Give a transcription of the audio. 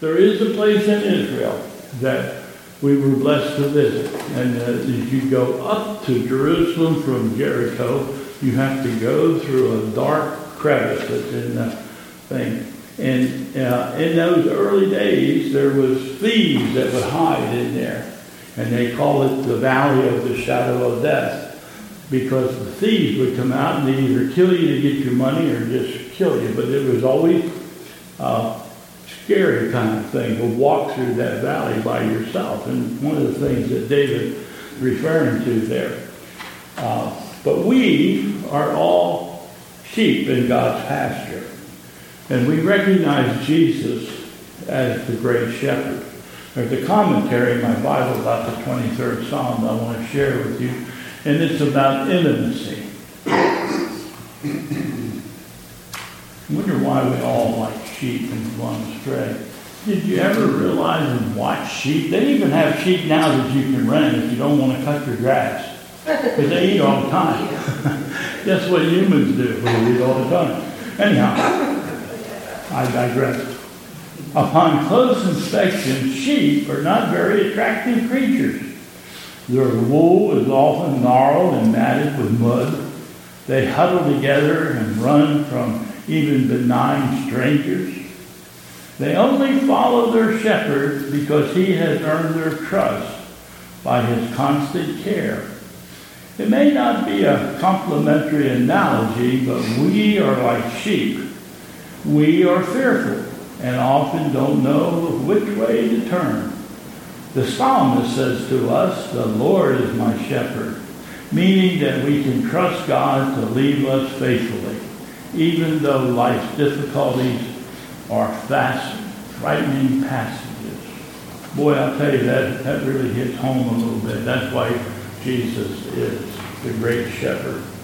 There is a place in Israel that we were blessed to visit. And as you go up to Jerusalem from Jericho, you have to go through a dark crevice that's in the thing. And in those early days, there was thieves that would hide in there. And they call it the Valley of the Shadow of Death, because the thieves would come out and they either kill you to get your money or just kill you. But it was always a scary kind of thing to walk through that valley by yourself. And one of the things that David is referring to there. But we are all sheep in God's pasture. And we recognize Jesus as the great shepherd. There's a commentary in my Bible about the 23rd Psalm I want to share with you. And it's about intimacy. I wonder why we all like sheep and run astray. Did you ever realize and watch sheep? They even have sheep now that you can rent if you don't want to cut your grass. Because they eat all the time. That's what humans do. We eat all the time. Anyhow, I digress. Upon close inspection, sheep are not very attractive creatures. Their wool is often gnarled and matted with mud. They huddle together and run from even benign strangers. They only follow their shepherd because he has earned their trust by his constant care. It may not be a complimentary analogy, but we are like sheep. We are fearful and often don't know which way to turn. The psalmist says to us, "The Lord is my shepherd," meaning that we can trust God to lead us faithfully, even though life's difficulties are fast, frightening passages. Boy, I'll tell you, that really hits home a little bit. That's why Jesus is the great shepherd.